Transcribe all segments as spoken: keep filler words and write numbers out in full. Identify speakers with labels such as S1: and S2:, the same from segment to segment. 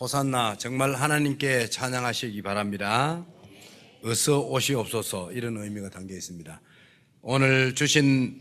S1: 호산나 정말 하나님께 찬양하시기 바랍니다. 어서 오시옵소서 이런 의미가 담겨 있습니다. 오늘 주신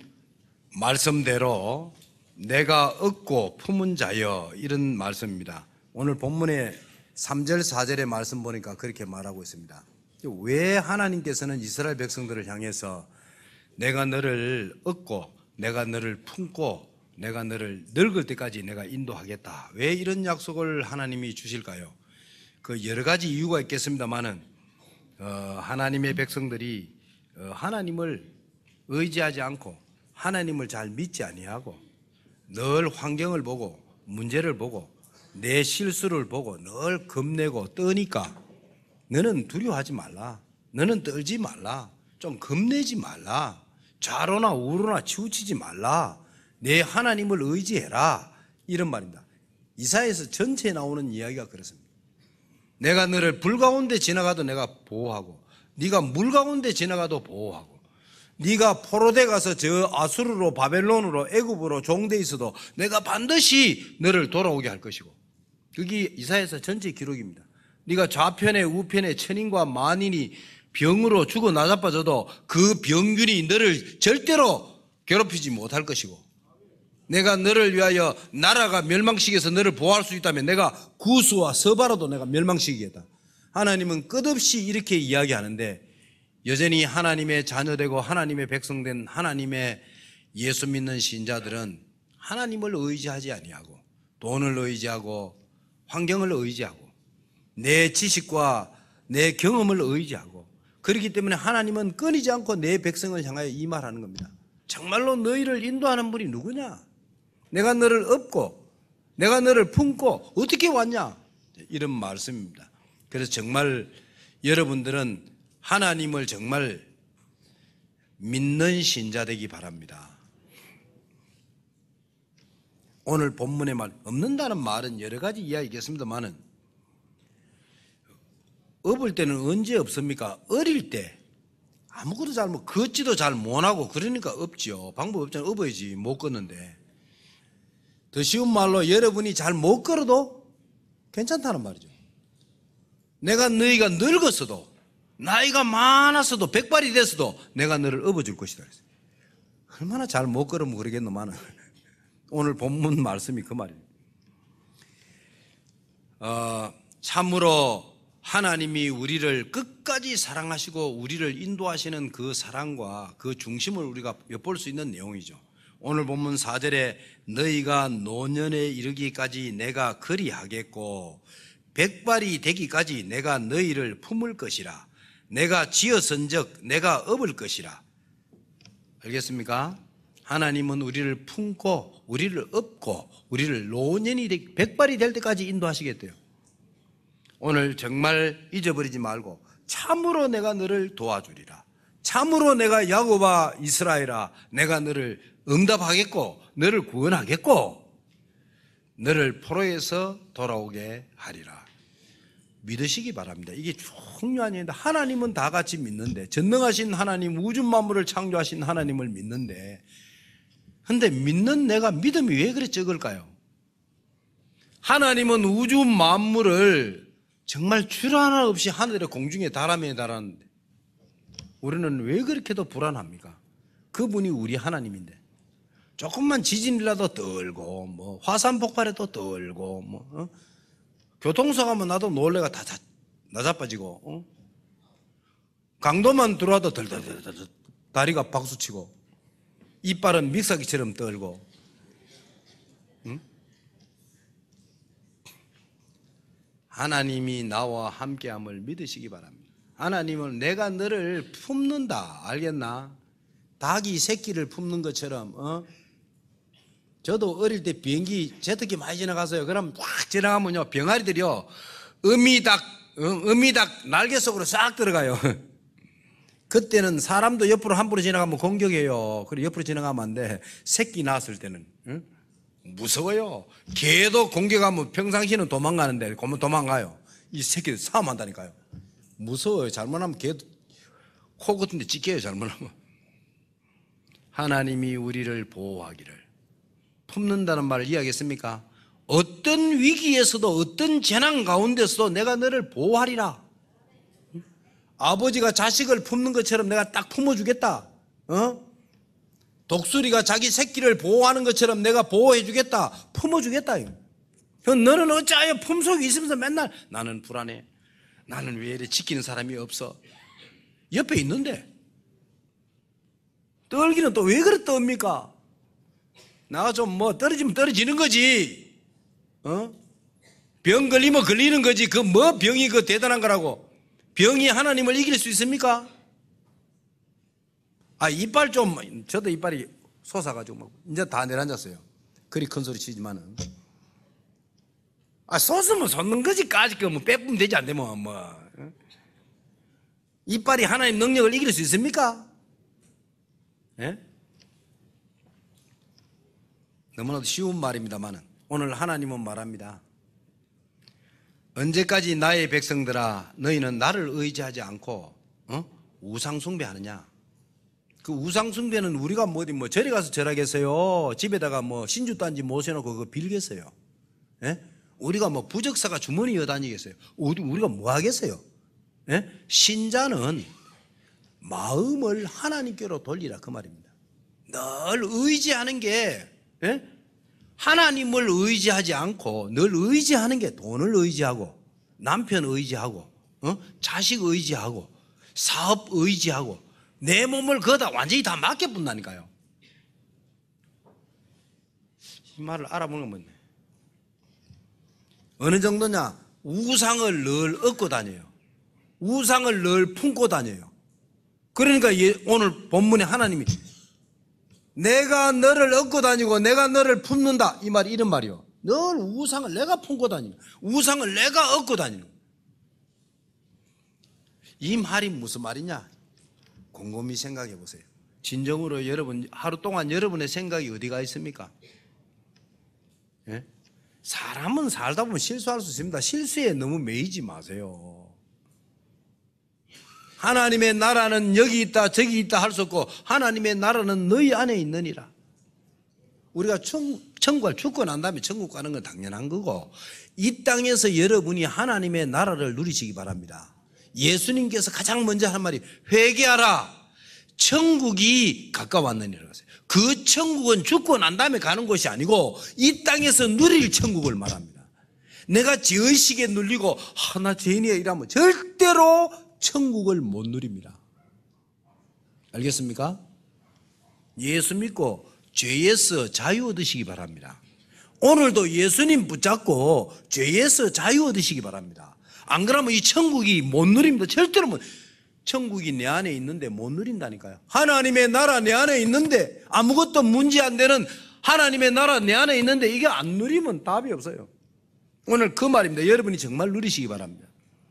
S1: 말씀대로 내가 얻고 품은 자여 이런 말씀입니다. 오늘 본문의 삼 절 사 절의 말씀 보니까 그렇게 말하고 있습니다. 왜 하나님께서는 이스라엘 백성들을 향해서 내가 너를 얻고 내가 너를 품고 내가 너를 늙을 때까지 내가 인도하겠다, 왜 이런 약속을 하나님이 주실까요? 그 여러 가지 이유가 있겠습니다만은 어, 하나님의 백성들이 어, 하나님을 의지하지 않고 하나님을 잘 믿지 아니하고 늘 환경을 보고 문제를 보고 내 실수를 보고 늘 겁내고 떠니까 너는 두려워하지 말라, 너는 떨지 말라, 좀 겁내지 말라, 좌로나 우로나 치우치지 말라, 내 하나님을 의지해라, 이런 말입니다. 이사야서 전체에 나오는 이야기가 그렇습니다. 내가 너를 불 가운데 지나가도 내가 보호하고 네가 물 가운데 지나가도 보호하고 네가 포로돼 가서 저 아수르로 바벨론으로 애굽으로 종돼 있어도 내가 반드시 너를 돌아오게 할 것이고, 그게 이사야서 전체 기록입니다. 네가 좌편에 우편에 천인과 만인이 병으로 죽어 나자빠져도 그 병균이 너를 절대로 괴롭히지 못할 것이고, 내가 너를 위하여 나라가 멸망시켜서 너를 보호할 수 있다면 내가 구스와 서바라도 내가 멸망시키겠다. 하나님은 끝없이 이렇게 이야기하는데 여전히 하나님의 자녀되고 하나님의 백성된 하나님의 예수 믿는 신자들은 하나님을 의지하지 아니하고 돈을 의지하고 환경을 의지하고 내 지식과 내 경험을 의지하고, 그렇기 때문에 하나님은 끊이지 않고 내 백성을 향하여 이 말하는 겁니다. 정말로 너희를 인도하는 분이 누구냐? 내가 너를 업고 내가 너를 품고 어떻게 왔냐? 이런 말씀입니다. 그래서 정말 여러분들은 하나님을 정말 믿는 신자 되기 바랍니다. 오늘 본문의 말, 없는다는 말은 여러 가지 이야기겠습니다만은 업을 때는 언제 없습니까? 어릴 때 아무것도 잘 못, 걷지도 잘 못하고 그러니까 없죠. 방법 없잖아요. 업어야지, 못 걷는데. 더 쉬운 말로 여러분이 잘 못 걸어도 괜찮다는 말이죠. 내가 너희가 늙었어도 나이가 많았어도 백발이 됐어도 내가 너를 업어줄 것이다. 얼마나 잘 못 걸으면 그러겠노만은 오늘 본문 말씀이 그 말입니다. 어, 참으로 하나님이 우리를 끝까지 사랑하시고 우리를 인도하시는 그 사랑과 그 중심을 우리가 엿볼 수 있는 내용이죠. 오늘 본문 사 절에 너희가 노년에 이르기까지 내가 그리하겠고 백발이 되기까지 내가 너희를 품을 것이라, 내가 지어선적 내가 업을 것이라. 알겠습니까? 하나님은 우리를 품고 우리를 업고 우리를 노년이 되, 백발이 될 때까지 인도하시겠대요. 오늘 정말 잊어버리지 말고 참으로 내가 너를 도와주리라, 참으로 내가 야곱아 이스라엘아 내가 너를 응답하겠고 너를 구원하겠고 너를 포로에서 돌아오게 하리라. 믿으시기 바랍니다. 이게 중요한 일인데, 하나님은 다 같이 믿는데, 전능하신 하나님, 우주 만물을 창조하신 하나님을 믿는데, 근데 믿는 내가 믿음이 왜 그리 적을까요? 하나님은 우주 만물을 정말 줄 하나 없이 하늘의 공중에 다람에 달았는데 우리는 왜 그렇게도 불안합니까? 그분이 우리 하나님인데 조금만 지진이라도 떨고 뭐 화산 폭발에도 떨고 뭐 어? 교통사고 하면 나도 놀래가 다 나자빠지고 어? 강도만 들어와도 덜덜덜덜 다리가 박수치고 이빨은 믹서기처럼 떨고, 응? 하나님이 나와 함께함을 믿으시기 바랍니다. 하나님은 내가 너를 품는다, 알겠나? 닭이 새끼를 품는 것처럼 어? 저도 어릴 때 비행기 제트기 많이 지나가서요. 그럼 쫙 지나가면요 병아리들이요 어미닭 어, 어미닭 날개 속으로 싹 들어가요. 그때는 사람도 옆으로 함부로 지나가면 공격해요. 그리고 옆으로 지나가면 안 돼. 새끼 낳았을 때는 응? 무서워요. 개도 공격하면 평상시는 도망가는데 그러면 도망가요. 이 새끼들 싸움한다니까요. 무서워요. 잘못하면 개 코 같은 데 찢겨요. 잘못하면. 하나님이 우리를 보호하기를, 품는다는 말을 이해하겠습니까? 어떤 위기에서도 어떤 재난 가운데서도 내가 너를 보호하리라. 아버지가 자식을 품는 것처럼 내가 딱 품어주겠다. 어? 독수리가 자기 새끼를 보호하는 것처럼 내가 보호해주겠다. 품어주겠다. 너는 어찌하여 품속에 있으면서 맨날 나는 불안해. 나는 왜 이래 지키는 사람이 없어. 옆에 있는데 떨기는 또 왜 그래 떱니까? 나가 좀 뭐 떨어지면 떨어지는 거지. 어? 병 걸리면 걸리는 거지. 그 뭐 병이 그 대단한 거라고. 병이 하나님을 이길 수 있습니까? 아, 이빨 좀, 저도 이빨이 솟아가지고 막 이제 다 내려앉았어요. 그리 큰 소리 치지만은. 아, 솟으면 솟는 거지. 까짓 거 뭐 빼면 되지 안 되면 뭐. 어? 이빨이 하나님 능력을 이길 수 있습니까? 예? 너무나도 쉬운 말입니다만은 오늘 하나님은 말합니다. 언제까지 나의 백성들아 너희는 나를 의지하지 않고 어? 우상숭배하느냐? 그 우상숭배는 우리가 뭐 어디 뭐 절에 가서 절하겠어요? 집에다가 뭐 신주단지 모셔놓고 그거 빌겠어요? 예? 우리가 뭐 부적사가 주머니 여다니겠어요? 우리가 뭐 하겠어요? 예? 신자는 마음을 하나님께로 돌리라 그 말입니다. 늘 의지하는 게 예? 하나님을 의지하지 않고 늘 의지하는 게 돈을 의지하고 남편 의지하고 어? 자식 의지하고 사업 의지하고 내 몸을 거다 완전히 다 맡겨본다니까요. 이 말을 알아보는 건 뭐냐? 어느 정도냐? 우상을 늘 얻고 다녀요. 우상을 늘 품고 다녀요. 그러니까 오늘 본문에 하나님이 내가 너를 얻고 다니고 내가 너를 품는다 이 말이 이런 말이요. 늘 우상을 내가 품고 다니는, 우상을 내가 얻고 다니는. 이 말이 무슨 말이냐? 곰곰이 생각해 보세요. 진정으로 여러분 하루 동안 여러분의 생각이 어디가 있습니까? 예? 사람은 살다 보면 실수할 수 있습니다. 실수에 너무 매이지 마세요. 하나님의 나라는 여기 있다 저기 있다 할 수 없고 하나님의 나라는 너희 안에 있느니라. 우리가 천국을 죽고 난 다음에 천국 가는 건 당연한 거고 이 땅에서 여러분이 하나님의 나라를 누리시기 바랍니다. 예수님께서 가장 먼저 한 말이 회개하라. 천국이 가까웠느니라. 그 천국은 죽고 난 다음에 가는 곳이 아니고 이 땅에서 누릴 천국을 말합니다. 내가 죄의식에 눌리고 하나 죄인이야 이러면 절대로 천국을 못 누립니다. 알겠습니까? 예수 믿고 죄에서 자유 얻으시기 바랍니다. 오늘도 예수님 붙잡고 죄에서 자유 얻으시기 바랍니다. 안 그러면 이 천국이 못 누립니다. 절대로 못. 천국이 내 안에 있는데 못 누린다니까요. 하나님의 나라 내 안에 있는데 아무것도 문제 안 되는 하나님의 나라 내 안에 있는데 이게 안 누리면 답이 없어요. 오늘 그 말입니다. 여러분이 정말 누리시기 바랍니다.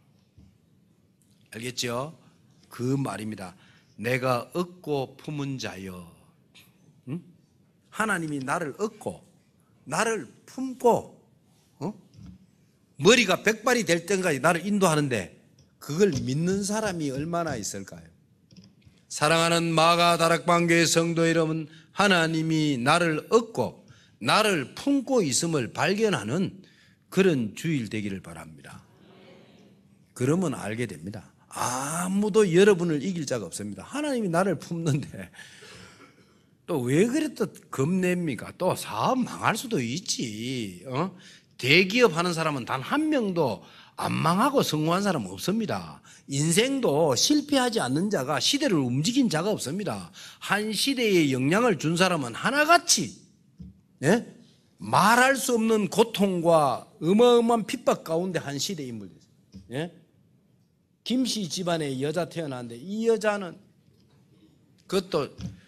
S1: 알겠죠? 그 말입니다. 내가 얻고 품은 자여. 응? 하나님이 나를 얻고 나를 품고 어? 머리가 백발이 될 때까지 나를 인도하는데 그걸 믿는 사람이 얼마나 있을까요? 사랑하는 마가 다락방교회 성도 여러분, 하나님이 나를 얻고 나를 품고 있음을 발견하는 그런 주일 되기를 바랍니다. 그러면 알게 됩니다. 아무도 여러분을 이길 자가 없습니다. 하나님이 나를 품는데 또 왜 그래 또 겁냅니까? 또 사업 망할 수도 있지. 어? 대기업 하는 사람은 단 한 명도 안 망하고 성공한 사람은 없습니다. 인생도 실패하지 않는 자가 시대를 움직인 자가 없습니다. 한 시대에 영향을 준 사람은 하나같이 예? 말할 수 없는 고통과 어마어마한 핍박 가운데 한 시대 인물이었어요. 예? 김씨 집안에 여자 태어났는데 이 여자는 그것도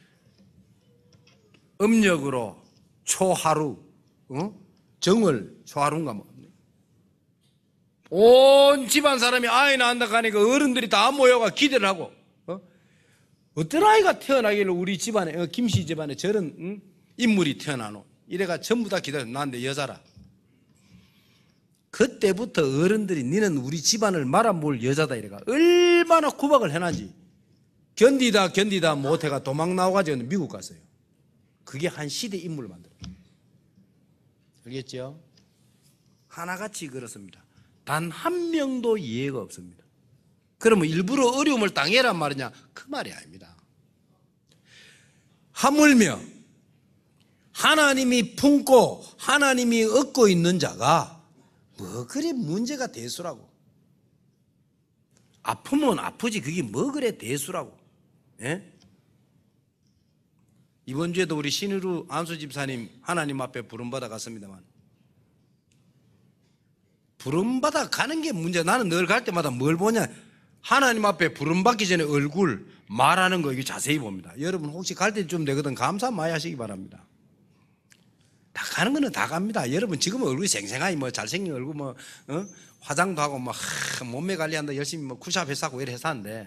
S1: 음력으로 초하루 어? 정월 초하루인가 뭐. 온 집안 사람이 아이 낳는다 하니까 어른들이 다 모여가 기대를 하고 어? 어떤 아이가 태어나길래 우리 집안에 어, 김씨 집안에 저런 응? 인물이 태어나노 이래가 전부 다 기다려 나한테 여자라. 그때부터 어른들이 니는 우리 집안을 말아먹을 여자다 이래가 얼마나 구박을 해놨지. 견디다 견디다 못해가 도망 나와가지고 미국 갔어요. 그게 한 시대 인물을 만들어요. 알겠죠? 하나같이 그렇습니다. 단 한 명도 이해가 없습니다. 그러면 일부러 어려움을 당해란 말이냐? 그 말이 아닙니다. 하물며 하나님이 품고 하나님이 얻고 있는 자가 뭐 그리 문제가 대수라고. 아프면 아프지 그게 뭐 그래 대수라고. 예? 이번 주에도 우리 신의루 안수 집사님 하나님 앞에 부름받아 갔습니다만, 부름받아 가는 게 문제. 나는 늘 갈 때마다 뭘 보냐, 하나님 앞에 부름받기 전에 얼굴 말하는 거 이거 자세히 봅니다. 여러분 혹시 갈 때 좀 되거든 감사 많이 하시기 바랍니다. 다 가는 거는 다 갑니다. 여러분 지금은 얼굴이 생생하니 뭐 잘생긴 얼굴 뭐 어? 화장도 하고 뭐 하, 몸매 관리한다 열심히 뭐 쿠샵 회사고 이래 해서 하는데,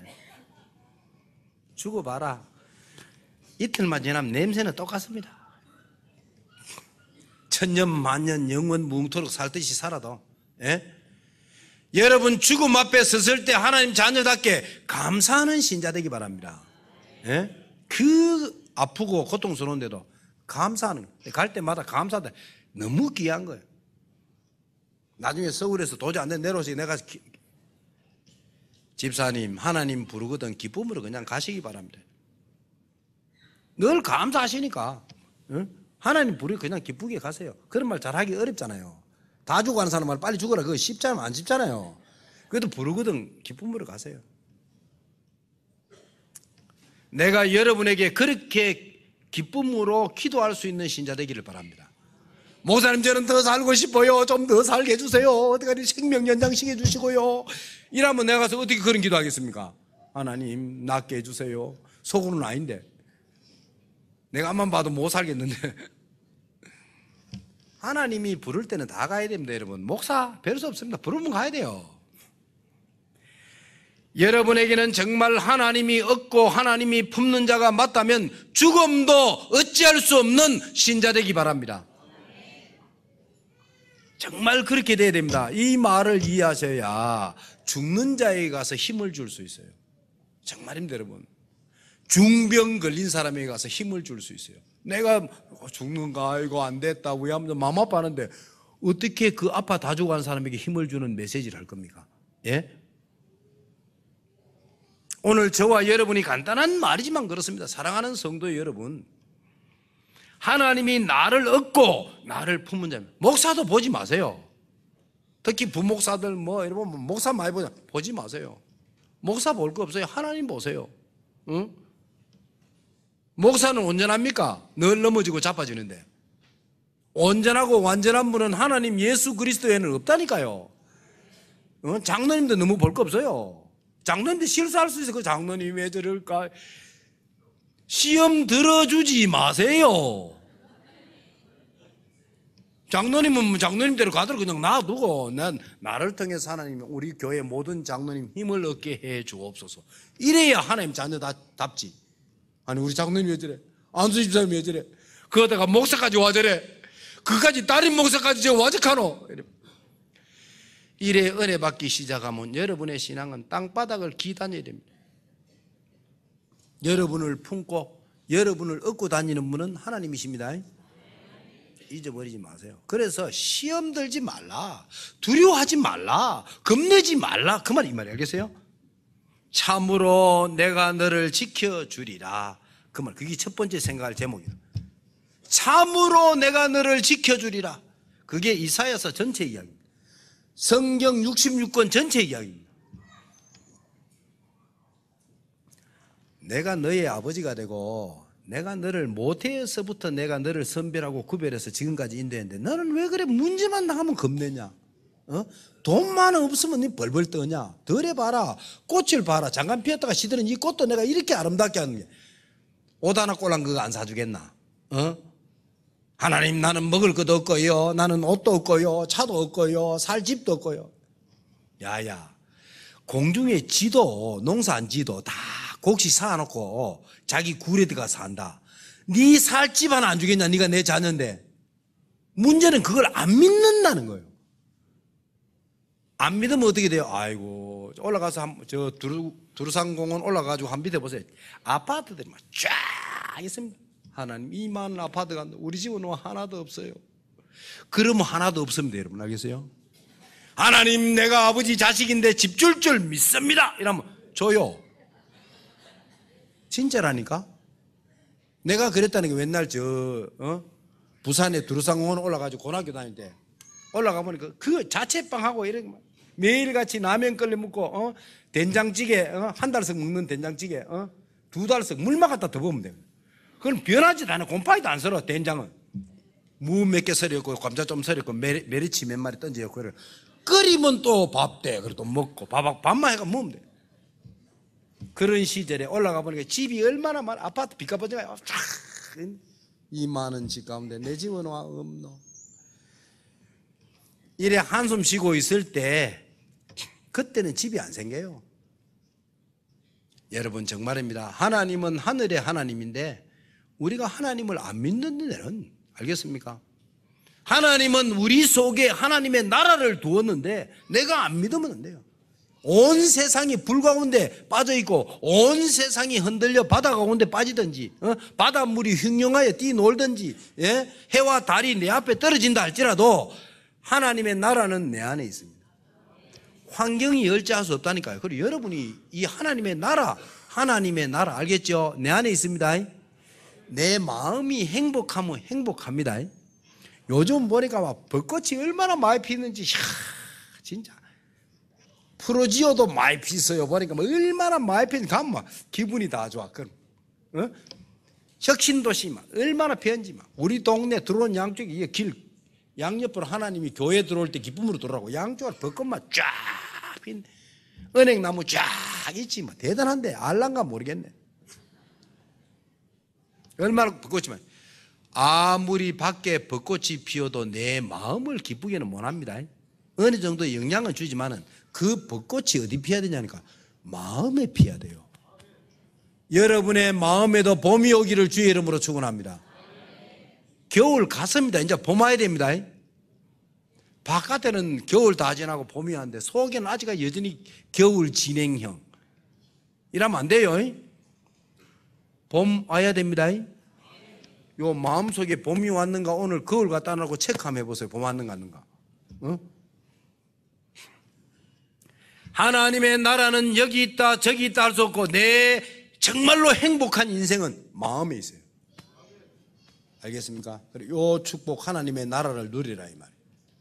S1: 죽어봐라 이틀만 지나면 냄새는 똑같습니다. 천년 만년 영원 뭉토록 살듯이 살아도. 예? 여러분 죽음 앞에 섰을 때 하나님 자녀답게 감사하는 신자 되기 바랍니다. 예? 그 아프고 고통스러운데도 감사하는 거예요. 갈 때마다 감사하다. 너무 귀한 거예요. 나중에 서울에서 도저히 안 돼 내려오시 내가 기, 집사님 하나님 부르거든 기쁨으로 그냥 가시기 바랍니다. 늘 감사하시니까. 응? 하나님 부르 그냥 기쁘게 가세요. 그런 말 잘하기 어렵잖아요. 다 죽어가는 사람 말 빨리 죽어라 그거 쉽잖아요. 안 쉽잖아요. 그래도 부르거든 기쁨으로 가세요. 내가 여러분에게 그렇게 기쁨으로 기도할 수 있는 신자 되기를 바랍니다. 목사님 저는 더 살고 싶어요. 좀 더 살게 해주세요. 어떻게 생명 연장시켜 주시고요. 이러면 내가 가서 어떻게 그런 기도하겠습니까? 하나님 낫게 해주세요. 속으로는 아닌데 내가 앞만 봐도 못 살겠는데. 하나님이 부를 때는 다 가야 됩니다. 여러분 목사 별 수 없습니다. 부르면 가야 돼요. 여러분에게는 정말 하나님이 얻고 하나님이 품는 자가 맞다면 죽음도 어찌할 수 없는 신자 되기 바랍니다. 정말 그렇게 돼야 됩니다. 이 말을 이해하셔야 죽는 자에게 가서 힘을 줄 수 있어요. 정말입니다. 여러분 중병 걸린 사람에게 가서 힘을 줄 수 있어요. 내가 죽는가 이거 안 됐다 왜 하면 마음 아파하는데 어떻게 그 아파 다 죽어간 사람에게 힘을 주는 메시지를 할 겁니까? 예? 오늘 저와 여러분이 간단한 말이지만 그렇습니다. 사랑하는 성도 여러분, 하나님이 나를 얻고 나를 품은 자면 목사도 보지 마세요. 특히 부목사들 뭐 이러면 목사 많이 보자 보지 마세요. 목사 볼 거 없어요. 하나님 보세요. 응? 목사는 온전합니까? 늘 넘어지고 자빠지는데. 온전하고 완전한 분은 하나님 예수 그리스도에는 없다니까요. 어? 장로님도 너무 볼 거 없어요. 장로님도 실수할 수 있어요. 그 장로님 왜 저럴까? 시험 들어주지 마세요. 장로님은 장로님대로 가도록 그냥 놔두고 난 나를 통해서 하나님이 우리 교회 모든 장로님 힘을 얻게 해 주옵소서. 이래야 하나님 자녀답지. 아니 우리 장로님 왜 저래? 안수 집사님 왜 저래? 그러다가 목사까지 와 저래? 그까지 다른 목사까지 저 와적하노? 이래 은혜 받기 시작하면 여러분의 신앙은 땅바닥을 기다려야 됩니다. 여러분을 품고 여러분을 얻고 다니는 분은 하나님이십니다. 잊어버리지 마세요. 그래서 시험 들지 말라, 두려워하지 말라, 겁내지 말라, 그 말 이 말이 알겠어요? 참으로 내가 너를 지켜주리라. 그 말, 그게 첫 번째 생각할 제목이다. 참으로 내가 너를 지켜주리라. 그게 이사야서 전체 이야기입니다. 성경 육십육 권 전체 이야기입니다. 내가 너의 아버지가 되고 내가 너를 모태에서부터 내가 너를 선별하고 구별해서 지금까지 인도했는데 너는 왜 그래 문제만 나가면 겁내냐? 어? 돈만 없으면 니 벌벌 떠냐? 덜 해봐라. 꽃을 봐라. 잠깐 피었다가 시드는 이 꽃도 내가 이렇게 아름답게 하는 게 옷 하나 꼴랑 그거 안 사주겠나? 어? 하나님 나는 먹을 것도 없고요. 나는 옷도 없고요. 차도 없고요. 살 집도 없고요. 야야 공중의 지도 농사한 지도 다 곡식 사놓고 자기 굴에 들어가 산다. 네 살 집 하나 안 주겠냐? 네가 내 자녀인데. 문제는 그걸 안 믿는다는 거예요. 안 믿으면 어떻게 돼요? 아이고 올라가서 한, 저 두루, 두루산공원 올라가가지고 한번 믿어보세요. 아파트들이 막 쫙 있습니다. 하나님 이만 아파트가 우리 집은 하나도 없어요. 그러면 하나도 없으면 돼요. 여러분 알겠어요? 하나님 내가 아버지 자식인데 집 줄 줄 믿습니다. 이러면 줘요. 진짜라니까. 내가 그랬다는 게 맨날 저 어? 부산에 두루상공원 올라가지고 고등학교 다닐 때 올라가 보니까 그 자취방하고 이렇게 매일같이 라면 끓여 먹고 어? 된장찌개 어? 한 달씩 먹는 된장찌개 어? 두 달씩 물만 갖다 더 먹으면 됩니다. 그건 변하지도 않아. 곰팡이도 안 썰어. 된장은 무 몇 개 썰었고 감자 좀 썰었고 메리, 메리치 몇 마리 던져요. 그래 끓이면 또 밥 돼. 그래 또 먹고 밥, 밥만 해가 먹으면 돼. 그런 시절에 올라가 보니까 집이 얼마나 많아. 아파트 빚값어지가 이만 원 집 가운데 내 집은 와 없노. 이래 한숨 쉬고 있을 때 그때는 집이 안 생겨요. 여러분 정말입니다. 하나님은 하늘의 하나님인데 우리가 하나님을 안 믿는 데는 알겠습니까? 하나님은 우리 속에 하나님의 나라를 두었는데 내가 안 믿으면 안 돼요. 온 세상이 불 가운데 빠져있고 온 세상이 흔들려 바다 가운데 빠지든지 어? 바닷물이 흉흉하여 뛰놀든지 예? 해와 달이 내 앞에 떨어진다 할지라도 하나님의 나라는 내 안에 있습니다. 환경이 열지할 수 없다니까요. 그리고 여러분이 이 하나님의 나라 하나님의 나라 알겠죠? 내 안에 있습니다. 내 마음이 행복하면 행복합니다. 요즘 보니까 막 벚꽃이 얼마나 많이 피는지 이야, 진짜 프로지오도 많이 피어요. 보니까 뭐 얼마나 많이 피는지 가면 막 기분이 다 좋아. 그럼 어? 혁신도시 막 얼마나 피었는지 막 우리 동네 들어온 양쪽에 이게 길 양옆으로 하나님이 교회 들어올 때 기쁨으로 들어오고 양쪽으로 벚꽃만 쫙 핀 은행나무 쫙 있지 뭐 대단한데 알란가 모르겠네. 얼마나 벚꽃이만 아무리 밖에 벚꽃이 피어도 내 마음을 기쁘게는 못합니다. 어느 정도 영향은 주지만은 그 벚꽃이 어디 피어야 되냐니까 마음에 피어야 돼요. 여러분의 마음에도 봄이 오기를 주의 이름으로 축원합니다. 겨울 갔습니다. 이제 봄 와야 됩니다. 바깥에는 겨울 다 지나고 봄이 왔는데 속에는 아직 여전히 겨울 진행형. 이러면 안 돼요. 봄 와야 됩니다. 요 마음속에 봄이 왔는가 오늘 거울 갖다 놓고 체크 한번 해보세요. 봄 왔는가 안는가. 어? 하나님의 나라는 여기 있다 저기 있다 할 수 없고 내 정말로 행복한 인생은 마음에 있어요. 알겠습니까? 요 축복 하나님의 나라를 누리라 이 말이에요.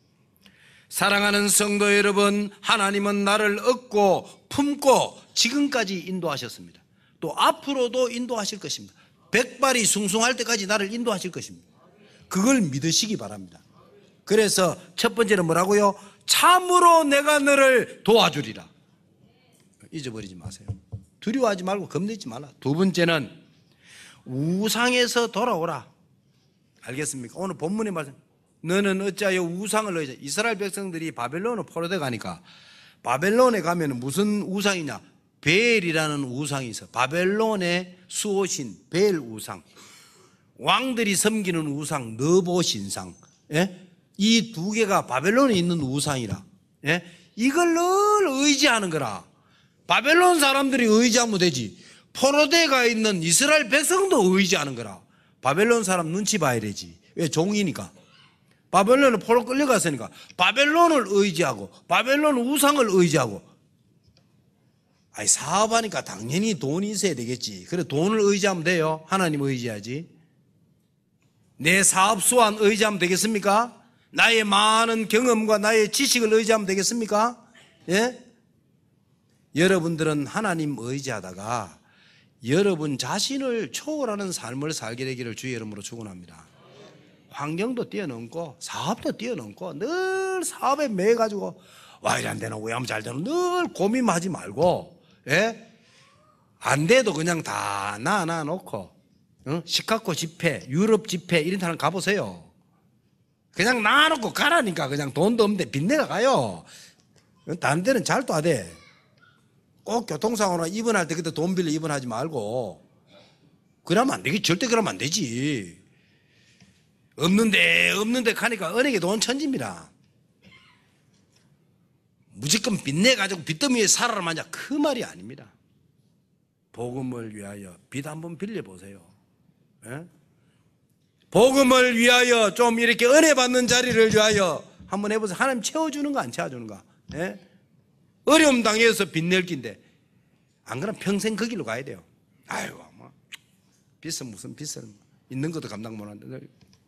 S1: 사랑하는 성도 여러분, 하나님은 나를 얻고 품고 지금까지 인도하셨습니다. 또 앞으로도 인도하실 것입니다. 백발이 숭숭할 때까지 나를 인도하실 것입니다. 그걸 믿으시기 바랍니다. 그래서 첫 번째는 뭐라고요? 참으로 내가 너를 도와주리라. 잊어버리지 마세요. 두려워하지 말고 겁내지 말라. 두 번째는 우상에서 돌아오라. 알겠습니까? 오늘 본문의 말씀, 너는 어찌하여 우상을 의지하여. 이스라엘 백성들이 바벨론으로 포로돼 가니까 바벨론에 가면 무슨 우상이냐? 베엘이라는 우상이 있어. 바벨론의 수호신 베엘 우상, 왕들이 섬기는 우상 느보 신상. 예? 이 두 개가 바벨론에 있는 우상이라. 예? 이걸 늘 의지하는 거라. 바벨론 사람들이 의지하면 되지. 포로되가 있는 이스라엘 백성도 의지하는 거라. 바벨론 사람 눈치 봐야 되지. 왜? 종이니까. 바벨론을 포로 끌려갔으니까 바벨론을 의지하고 바벨론 우상을 의지하고. 아니 사업하니까 당연히 돈이 있어야 되겠지. 그래 돈을 의지하면 돼요? 하나님 의지하지. 내 사업 수완 의지하면 되겠습니까? 나의 많은 경험과 나의 지식을 의지하면 되겠습니까? 예? 여러분들은 하나님 의지하다가 여러분 자신을 초월하는 삶을 살게 되기를 주의 이름으로 축원합니다. 환경도 뛰어넘고 사업도 뛰어넘고 늘 사업에 매여가지고 와 이래 안 되나 왜 하면 잘 되나 늘 고민하지 말고, 예? 안 돼도 그냥 다 놔놔 놓고 어? 시카고 집회, 유럽 집회 이런 데는 가보세요. 그냥 놔놓고 가라니까. 그냥 돈도 없는데 빚내가 가요. 다른 데는 잘도 하대. 꼭 교통사고나 입원할 때 그때 돈 빌려 입원하지 말고. 그러면 안 되겠지. 절대 그러면 안 되지. 없는데 없는데 가니까 은행에 돈 천지입니다. 무조건 빚내가지고 빚더미에 살아라 마냐 그 말이 아닙니다. 복음을 위하여 빚 한번 빌려보세요. 예? 복음을 위하여 좀 이렇게 은혜 받는 자리를 위하여 한번 해보세요. 하나님 채워주는가 안 채워주는가? 예? 어려움 당해서 빚낼 긴데 안 그러면 평생 그 길로 가야 돼요. 아유, 뭐 빚은 무슨 빚을 있는 것도 감당 못하는데.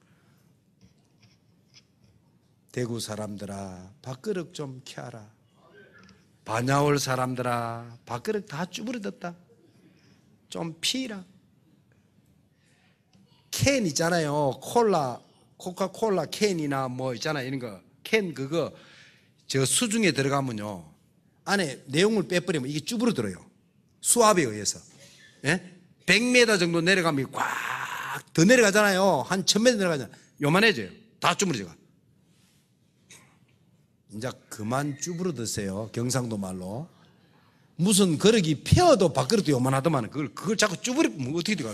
S1: 대구 사람들아 밥그릇 좀 켜라. 반야올 사람들아 밥그릇 다 쭈그러졌다. 좀 피라. 캔 있잖아요. 콜라, 코카콜라 캔이나 뭐 있잖아요. 이런 거. 캔 그거 저 수중에 들어가면요. 안에 내용을 빼버리면 이게 쭈그러들어요. 수압에 의해서. 예? 백 미터 정도 내려가면 꽉 더 내려가잖아요. 한 천 미터 내려가잖아요. 요만해져요. 다 쭈그러져가. 이제 그만 쭈그러드세요. 경상도 말로. 무슨 그릇이 펴도 밥그릇도 요만하더만 그걸, 그걸 자꾸 쭈그리면 어떻게 돼가요?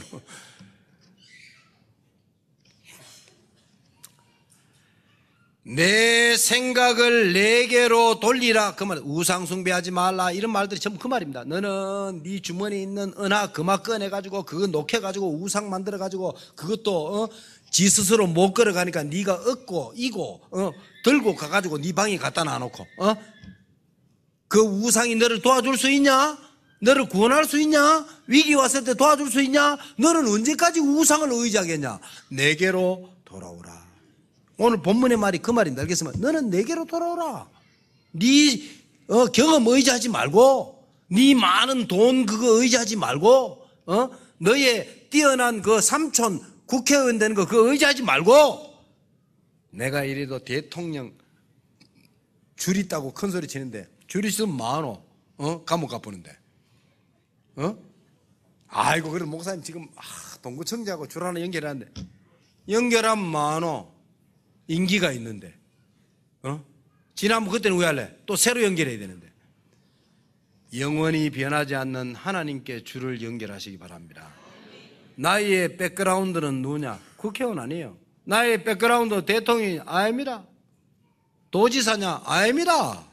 S1: 내 생각을 내게로 돌리라. 그 말, 우상 숭배하지 말라. 이런 말들이 전부 그 말입니다. 너는 네 주머니에 있는 은하 그만 꺼내가지고 그거 녹여가지고 우상 만들어가지고 그것도 어? 지 스스로 못 걸어가니까 네가 얻고 이고 어? 들고 가가지고 네 방에 갖다 놔놓고 어? 그 우상이 너를 도와줄 수 있냐? 너를 구원할 수 있냐? 위기 왔을 때 도와줄 수 있냐? 너는 언제까지 우상을 의지하겠냐? 내게로 돌아오라. 오늘 본문의 말이 그 말인데 알겠으면 너는 내게로 돌아오라. 네 어, 경험 의지하지 말고 네 많은 돈 그거 의지하지 말고 어? 너의 뛰어난 그 삼촌 국회의원 되는 거 그거 의지하지 말고 내가 이래도 대통령 줄 있다고 큰 소리 치는데 줄 있으면 많어. 어? 감옥 가보는데 어? 아이고 그래 목사님 지금 아, 동구청장하고 줄 하나 연결하는데 연결하면 많어. 인기가 있는데 어? 지난번 그때는 왜 할래? 또 새로 연결해야 되는데 영원히 변하지 않는 하나님께 줄을 연결하시기 바랍니다. 나의 백그라운드는 누구냐? 국회의원 아니에요. 나의 백그라운드 대통령이 아닙니다. 도지사냐? 아닙니다.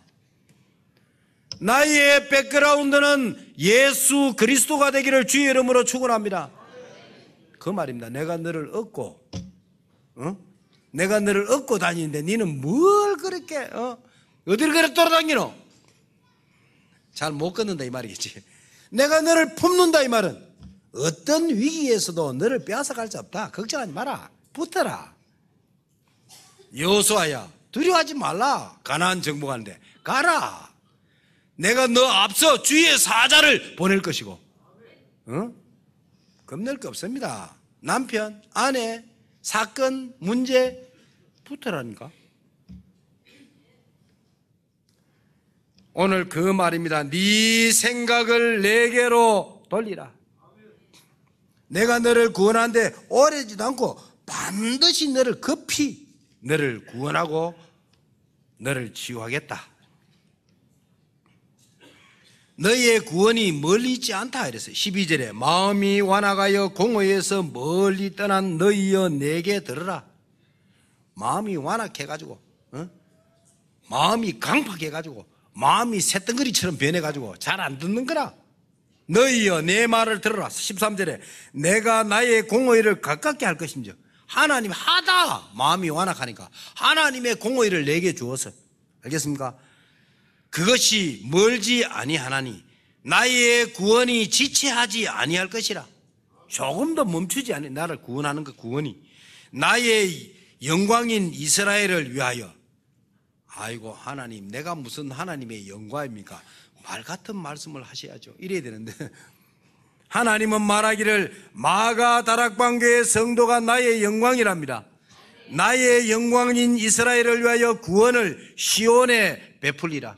S1: 나의 백그라운드는 예수 그리스도가 되기를 주의 이름으로 축원합니다. 그 말입니다. 내가 너를 얻고 어? 내가 너를 얻고 다니는데 너는 뭘 그렇게 어? 어디를 그렇게 돌아다니노? 잘 못 걷는다 이 말이겠지. 내가 너를 품는다 이 말은 어떤 위기에서도 너를 빼앗아갈 수 없다. 걱정하지 마라. 붙어라. 여호수아야 두려워하지 말라. 가나안 정복 가는데 가라. 내가 너 앞서 주의 사자를 보낼 것이고 어? 겁낼 거 없습니다. 남편, 아내 사건, 문제 붙으라니까. 오늘 그 말입니다. 네 생각을 내게로 돌리라. 내가 너를 구원하는데 오래지도 않고 반드시 너를 급히 너를 구원하고 너를 치유하겠다. 너의 구원이 멀리 있지 않다 이랬어요. 십이 절에 마음이 완악하여 공허에서 멀리 떠난 너희여 내게 들으라. 마음이 완악해가지고 어? 마음이 강팍해가지고 마음이 새덩거리처럼 변해가지고 잘 안 듣는 거라. 너희여 내 말을 들으라. 십삼 절에 내가 나의 공의를 가깝게 할 것임즉 하나님 하다 마음이 완악하니까 하나님의 공의를 내게 주어서 알겠습니까? 그것이 멀지 아니하나니 나의 구원이 지체하지 아니할 것이라. 조금도 멈추지 않니 나를 구원하는 그 구원이 나의 영광인 이스라엘을 위하여. 아이고 하나님 내가 무슨 하나님의 영광입니까? 말 같은 말씀을 하셔야죠. 이래야 되는데 하나님은 말하기를 마가 다락방교의 성도가 나의 영광이랍니다. 나의 영광인 이스라엘을 위하여 구원을 시온에 베풀리라.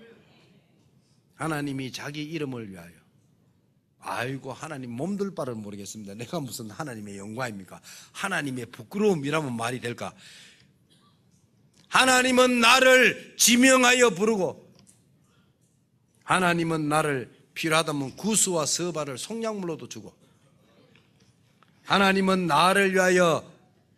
S1: 하나님이 자기 이름을 위하여. 아이고 하나님 몸둘 바를 모르겠습니다. 내가 무슨 하나님의 영광입니까? 하나님의 부끄러움이라면 말이 될까? 하나님은 나를 지명하여 부르고 하나님은 나를 필요하다면 구스와 서바를 속량물로도 주고 하나님은 나를 위하여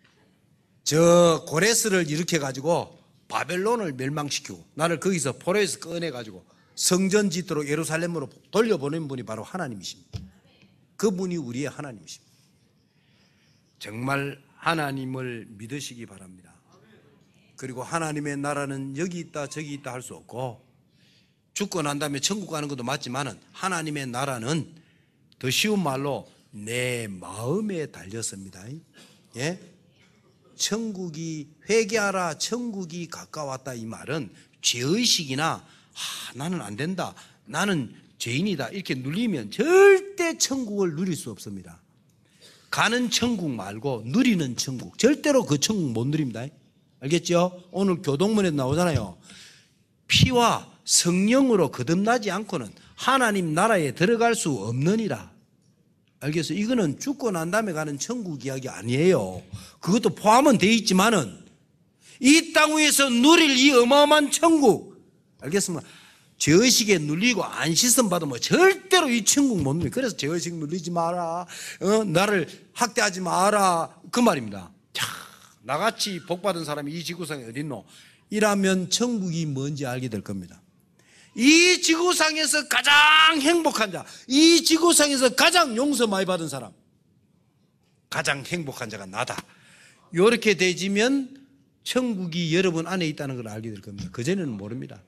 S1: 저 고레스를 일으켜가지고 바벨론을 멸망시키고 나를 거기서 포로에서 꺼내가지고 성전 짓도록 예루살렘으로 돌려보낸 분이 바로 하나님이십니다. 그분이 우리의 하나님이십니다. 정말 하나님을 믿으시기 바랍니다. 그리고 하나님의 나라는 여기 있다 저기 있다 할 수 없고, 죽고 난 다음에 천국 가는 것도 맞지만은 하나님의 나라는 더 쉬운 말로 내 마음에 달렸습니다. 예? 천국이, 회개하라 천국이 가까웠다, 이 말은 죄의식이나 아, 나는 안 된다, 나는 죄인이다 이렇게 눌리면 절대 천국을 누릴 수 없습니다. 가는 천국 말고 누리는 천국, 절대로 그 천국 못 누립니다. 알겠죠? 오늘 교동문에 나오잖아요. 피와 성령으로 거듭나지 않고는 하나님 나라에 들어갈 수 없느니라. 알겠어요? 이거는 죽고 난 다음에 가는 천국 이야기 아니에요. 그것도 포함은 되어 있지만은 이 땅 위에서 누릴 이 어마어마한 천국, 알겠습니까? 죄의식에 눌리고 안 씻음 받으면 절대로 이 천국 못 누려. 그래서 죄의식 눌리지 마라, 어? 나를 학대하지 마라, 그 말입니다. 자, 나같이 복받은 사람이 이 지구상에 어디 있노? 이라면 천국이 뭔지 알게 될 겁니다. 이 지구상에서 가장 행복한 자, 이 지구상에서 가장 용서 많이 받은 사람, 가장 행복한 자가 나다. 이렇게 되지면 천국이 여러분 안에 있다는 걸 알게 될 겁니다. 그전에는 모릅니다.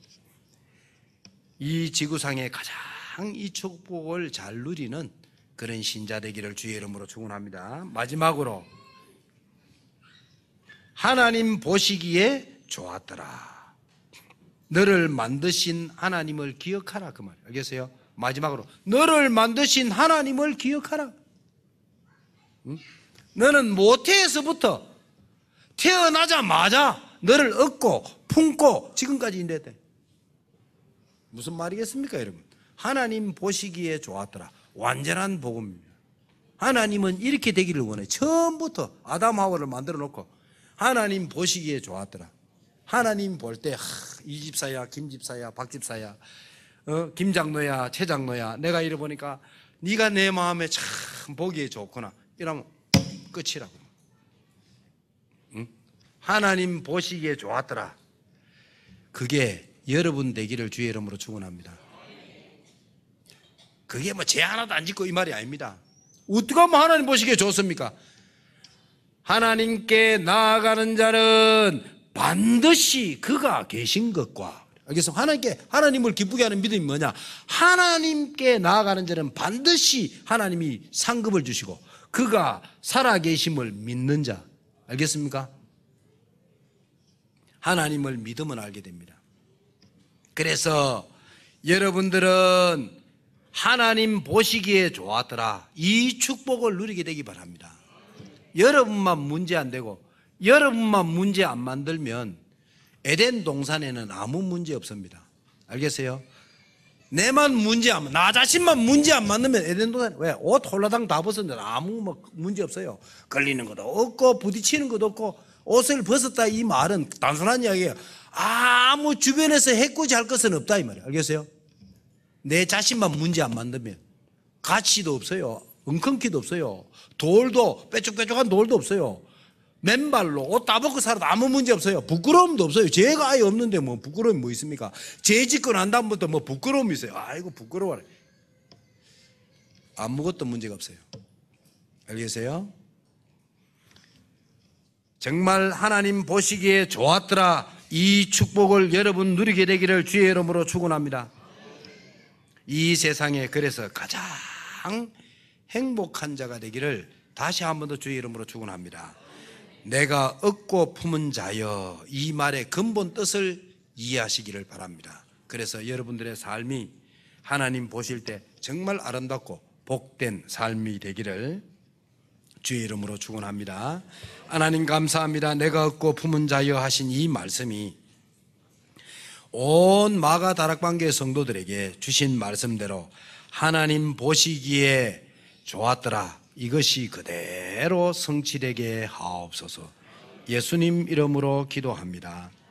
S1: 이 지구상에 가장 이 축복을 잘 누리는 그런 신자 되기를 주의 이름으로 축원합니다. 마지막으로 하나님 보시기에 좋았더라. 너를 만드신 하나님을 기억하라, 그 말. 알겠어요? 마지막으로 너를 만드신 하나님을 기억하라. 응? 너는 모태에서부터 태어나자마자 너를 얻고 품고 지금까지 인도했대. 무슨 말이겠습니까, 여러분? 하나님 보시기에 좋았더라. 완전한 복음입니다. 하나님은 이렇게 되기를 원해. 처음부터 아담 하와를 만들어 놓고 하나님 보시기에 좋았더라. 하나님 볼 때 이 집사야, 김 집사야, 박 집사야, 어, 김 장로야, 최 장로야, 내가 이래 보니까 네가 내 마음에 참 보기에 좋구나, 이러면 끝이라고. 응? 하나님 보시기에 좋았더라. 그게 여러분 되기를 주의 이름으로 축원합니다. 그게 뭐 죄 하나도 안 짓고 이 말이 아닙니다. 어떻게 하면 하나님 보시기에 좋습니까? 하나님께 나아가는 자는 반드시 그가 계신 것과, 알겠습니까? 하나님께, 하나님을 기쁘게 하는 믿음이 뭐냐? 하나님께 나아가는 자는 반드시 하나님이 상급을 주시고 그가 살아계심을 믿는 자, 알겠습니까? 하나님을 믿으면 알게 됩니다. 그래서 여러분들은 하나님 보시기에 좋았더라, 이 축복을 누리게 되기 바랍니다. 여러분만 문제 안 되고 여러분만 문제 안 만들면 에덴 동산에는 아무 문제 없습니다. 알겠어요? 내만 문제 안, 나 자신만 문제 안 만들면 에덴 동산, 왜? 옷 홀라당 다 벗었는데 아무 뭐 문제 없어요. 걸리는 것도 없고 부딪히는 것도 없고. 옷을 벗었다, 이 말은 단순한 이야기예요. 아무 주변에서 해코지 할 것은 없다, 이 말이에요. 알겠어요? 내 자신만 문제 안 만들면 가치도 없어요. 엉겅퀴도 없어요. 돌도, 뾰족뾰족한 돌도 없어요. 맨발로 옷 다 벗고 살아도 아무 문제 없어요. 부끄러움도 없어요. 죄가 아예 없는데 뭐 부끄러움이 뭐 있습니까? 죄 짓고 난 다음부터 뭐 부끄러움이 있어요. 아이고 부끄러워라. 아무것도 문제가 없어요. 알겠어요? 정말 하나님 보시기에 좋았더라, 이 축복을 여러분 누리게 되기를 주의 이름으로 축원합니다. 이 세상에 그래서 가장 행복한 자가 되기를 다시 한 번 더 주의 이름으로 축원합니다. 내가 얻고 품은 자여, 이 말의 근본 뜻을 이해하시기를 바랍니다. 그래서 여러분들의 삶이 하나님 보실 때 정말 아름답고 복된 삶이 되기를 주의 이름으로 축원합니다. 하나님 감사합니다. 내가 얻고 품은 자여 하신 이 말씀이 온 마가 다락방교회 성도들에게 주신 말씀대로 하나님 보시기에 좋았더라, 이것이 그대로 성취되게 하옵소서. 예수님 이름으로 기도합니다.